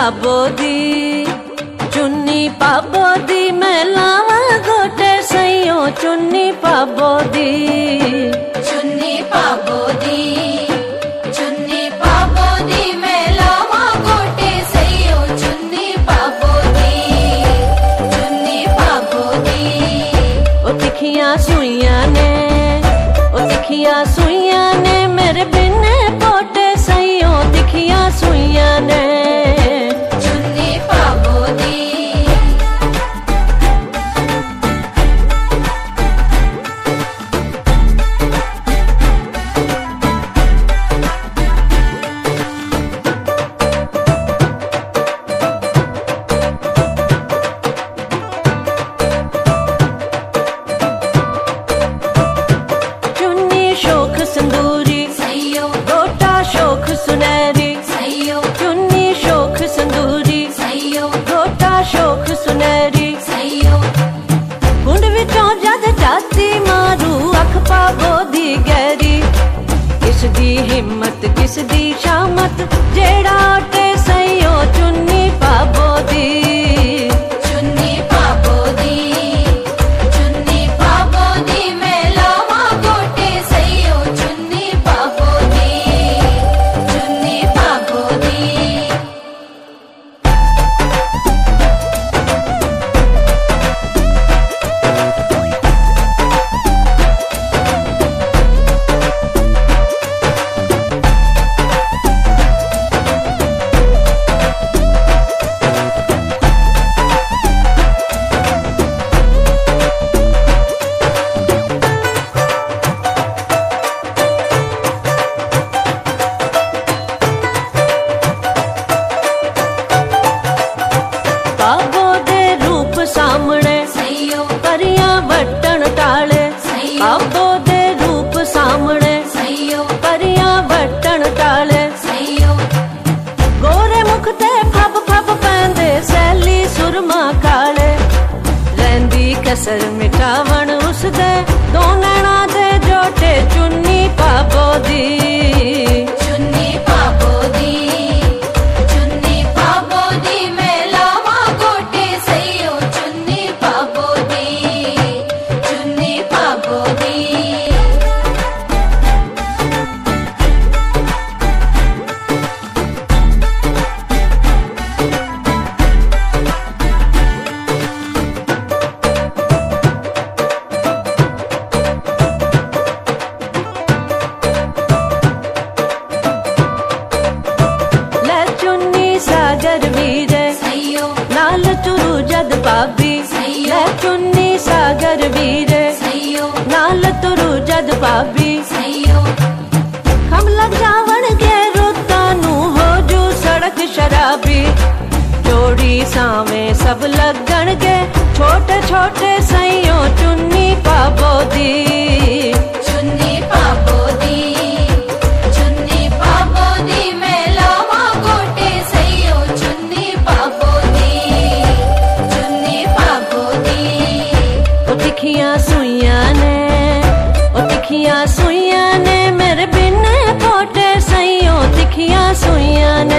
पाबो दी, चुन्नी पाबो दी, मैं लावा गोटे सैयो चुन्नी पाबो दी, चुन्नी पाबो दी, चुन्नी पाबो दी, मैं लावा गोटे सैयो चुन्नी पाबो दी, चुन्नी पाबो दी। ओ तिखियां सुइयां ने, ओ तिखियां सुइयां ने, मेरे बिन पोटे सैयो तिखियां सुइयां ने, चुन्नी पाबो दी। चुन्नी शोख संदूरी सैयो, गोटा शोख सुनहरी, सैयो, चुन्नी शोख संदूरी सैयो, गोटा शोख सुनहरी, सैयो, कुंड विचों जद जाती मारू अख पाबो दी गहरी, किस दी हिम्मत किस दी शामत जेड़ा आटे सैयो चुन्नी पाबो दी, चुन्नी पाबो दी, चुन्नी पाबो दी, मैं लावा गोटे सैयो चुन्नी पाबो दी, चुन्नी पाबो दी। पाबो दे रूप सामने सैयो, परियां वटन टाले, सैयो, पाबो दे रूप सामने सैयो, परियां वटन टाले, सैयो, गोरे मुख ते फब फब पैंदे सैली सुरमा काले, रैंदी कसर मिटावण उसदे दो नैना दे जोटे चुन्नी पाबो दी, चुन्नी पाबो दी, चुन्नी पाबो दी, मैं लावा गोटे सैयो चुन्नी पाबो दी, चुन्नी पाबो दी। ले चुन्नी सागर वीरे सैयो, नाल तुरु जद पाबी, सैयो, ले चुन्नी सागर वीरे सैयो, नाल तुरु जद पाबी, सैयो, खम लग जावण के रुत्ता नू हो जू सड़क शराबी, जोड़ी सावे सब लगण के छोटे छोटे सैयो चुन्नी पाबो दी, चुन्नी पाबो दी, चुन्नी पाबो दी, मैं लावा गोटे सैयो चुन्नी पाबो दी, चुन्नी पाबो दी। ओ तिखियां सुइयां ने, ओ तिखियां सुइयां ने, मेरे बिन पोटे सैयो तिखियां सुइयां ने।